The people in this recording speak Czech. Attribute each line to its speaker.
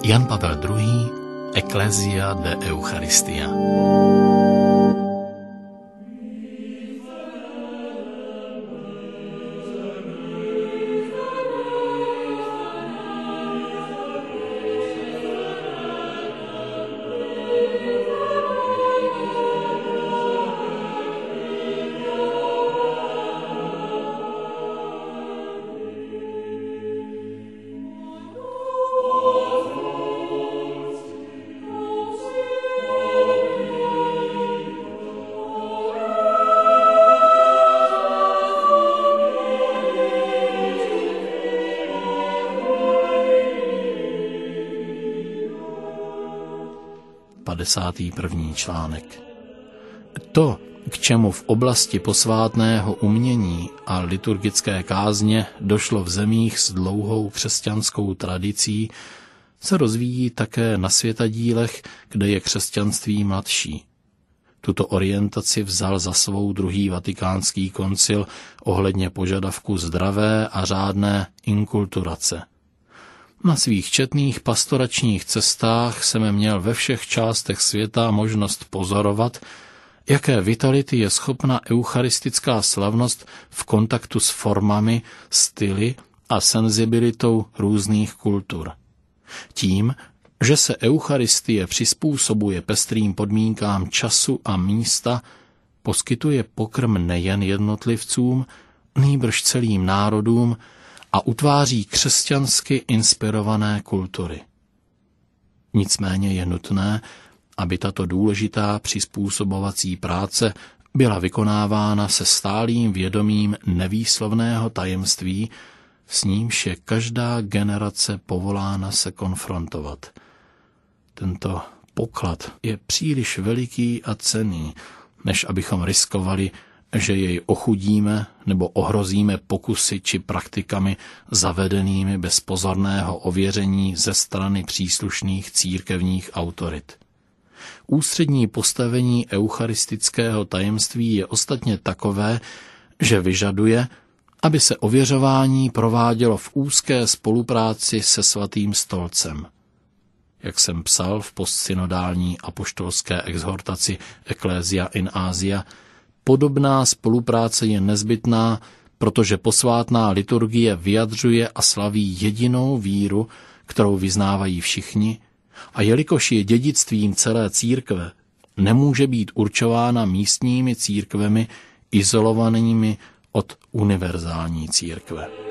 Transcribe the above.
Speaker 1: Jan Pavel II. Ecclesia de Eucharistia. První článek. To, k čemu v oblasti posvátného umění a liturgické kázně došlo v zemích s dlouhou křesťanskou tradicí, se rozvíjí také na světadílech, kde je křesťanství mladší. Tuto orientaci vzal za svou druhý vatikánský koncil ohledně požadavku zdravé a řádné inkulturace. Na svých četných pastoračních cestách jsem měl ve všech částech světa možnost pozorovat, jaké vitality je schopna eucharistická slavnost v kontaktu s formami, styly a senzibilitou různých kultur. Tím, že se eucharistie přizpůsobuje pestrým podmínkám času a místa, poskytuje pokrm nejen jednotlivcům, nýbrž celým národům a utváří křesťansky inspirované kultury. Nicméně je nutné, aby tato důležitá přizpůsobovací práce byla vykonávána se stálým vědomím nevýslovného tajemství, s nímž je každá generace povolána se konfrontovat. Tento poklad je příliš veliký a cenný, než abychom riskovali, že jej ochudíme nebo ohrozíme pokusy či praktikami zavedenými bez pozorného ověření ze strany příslušných církevních autorit. Ústřední postavení eucharistického tajemství je ostatně takové, že vyžaduje, aby se ověřování provádělo v úzké spolupráci se Svatým stolcem. Jak jsem psal v postsynodální apoštolské exhortaci Ecclesia in Asia, podobná spolupráce je nezbytná, protože posvátná liturgie vyjadřuje a slaví jedinou víru, kterou vyznávají všichni, a jelikož je dědictvím celé církve, nemůže být určována místními církvemi izolovanými od univerzální církve.